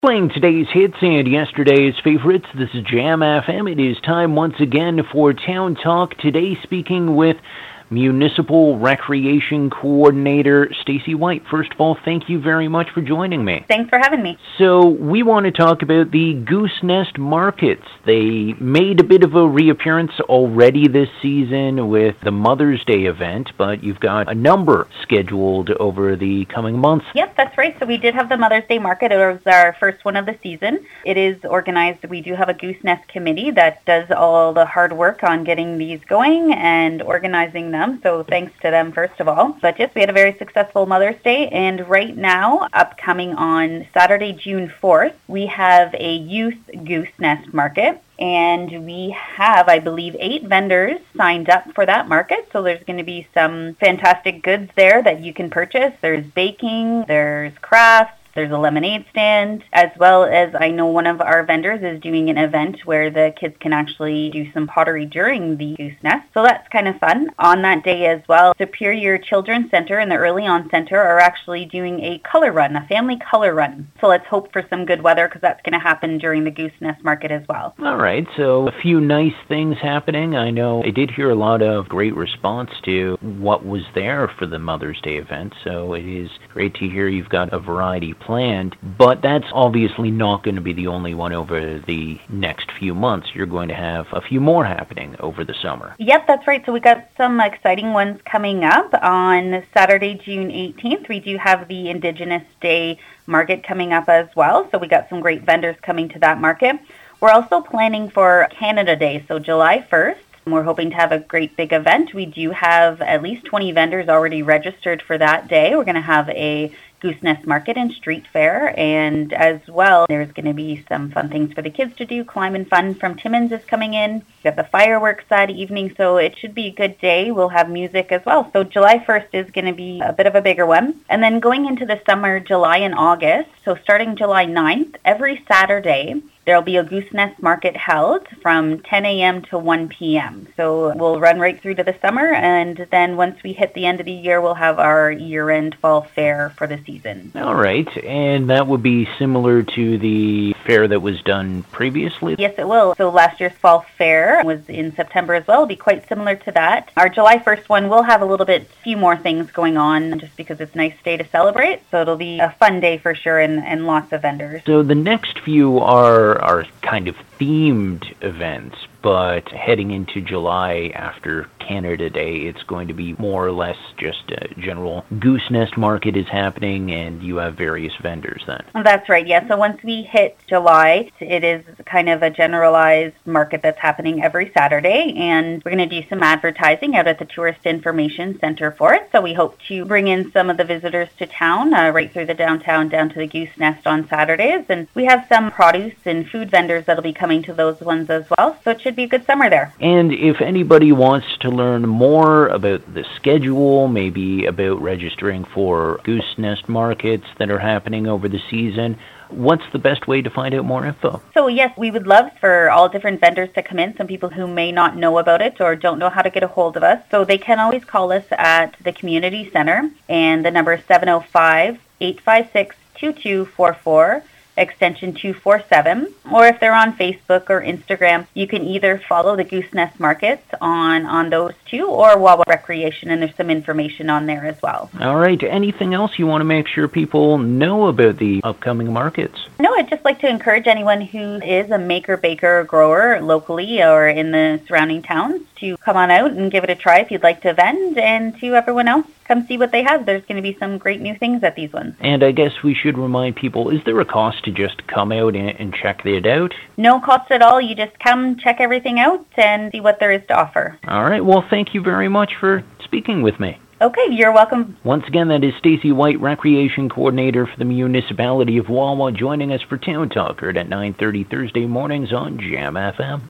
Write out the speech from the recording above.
Playing today's hits and yesterday's favorites, this is Jam FM. It is time once again for Town Talk. Today speaking with Municipal Recreation Coordinator Stacy White. First of all, thank you very much for joining me. Thanks for having me. So we want to talk about the Goose Nest Markets. They made a bit of a reappearance already this season with the Mother's Day event, but you've got a number scheduled over the coming months. Yep, that's right. So we did have the Mother's Day Market. It was our first one of the season. It is organized. We do have a Goose Nest committee that does all the hard work on getting these going and organizing them. So thanks to them, first of all. But yes, we had a very successful Mother's Day. And right now, upcoming on Saturday, June 4th, we have a youth Goose Nest Market. And we have, I believe, 8 vendors signed up for that market. So there's going to be some fantastic goods there that you can purchase. There's baking, there's crafts, there's a lemonade stand, as well as I know one of our vendors is doing an event where the kids can actually do some pottery during the Goose Nest. So that's kind of fun. On that day as well, Superior Children's Center and the Early On Center are actually doing a color run, a family color run. So let's hope for some good weather because that's going to happen during the Goose Nest Market as well. All right, so a few nice things happening. I know I did hear a lot of great response to what was there for the Mother's Day event, so it is great to hear you've got a variety planned, but that's obviously not going to be the only one over the next few months. You're going to have a few more happening over the summer. Yep, that's right. So we got some exciting ones coming up. On Saturday, June 18th, we do have the Indigenous Day Market coming up as well. So we got some great vendors coming to that market. We're also planning for Canada Day, so July 1st. We're hoping to have a great big event. We do have at least 20 vendors already registered for that day. We're going to have a Goose Nest Market and Street Fair, and as well, there's going to be some fun things for the kids to do. Climb and Fun from Timmins is coming in. We've got the fireworks that evening, so it should be a good day. We'll have music as well. So July 1st is going to be a bit of a bigger one. And then going into the summer, July and August, so starting July 9th, every Saturday, there'll be a Goose Nest Market held from 10 a.m. to 1 p.m. So we'll run right through to the summer, and then once we hit the end of the year, we'll have our year-end fall fair for the season. All right, and that would be similar to the fair that was done previously? Yes, it will. So last year's fall fair was in September as well. It'll be quite similar to that. Our July 1st one will have a few more things going on just because it's a nice day to celebrate. So it'll be a fun day for sure and lots of vendors. So the next few are kind of themed events, but heading into July after Canada Day, it's going to be more or less just a general Goose Nest Market is happening, and you have various vendors then. That's right, yeah. So once we hit July, it is kind of a generalized market that's happening every Saturday, and we're going to do some advertising out at the Tourist Information Center for it. So we hope to bring in some of the visitors to town, right through the downtown down to the Goose Nest on Saturdays, and we have some produce and food vendors that'll be coming to those ones as well, so it should be a good summer there. And if anybody wants to learn more about the schedule, maybe about registering for Goose Nest Markets that are happening over the season, what's the best way to find out more info? So yes, we would love for all different vendors to come in, some people who may not know about it or don't know how to get a hold of us. So they can always call us at the Community Center, and the number is 705-856-2244. Extension 247, or if they're on Facebook or Instagram, you can either follow the Goose Nest Markets on those two, or Wawa Recreation, and there's some information on there as well. All right. Anything else you want to make sure people know about the upcoming markets? No, I'd just like to encourage anyone who is a maker, baker, or grower locally or in the surrounding towns to come on out and give it a try if you'd like to vend, and to everyone else, come see what they have. There's going to be some great new things at these ones. And I guess we should remind people, is there a cost to just come out and check it out? No cost at all. You just come, check everything out, and see what there is to offer. All right. Well, thank you very much for speaking with me. Okay, you're welcome. Once again, that is Stacy White, Recreation Coordinator for the Municipality of Wawa, joining us for Town Talk at 9:30 Thursday mornings on Jam FM.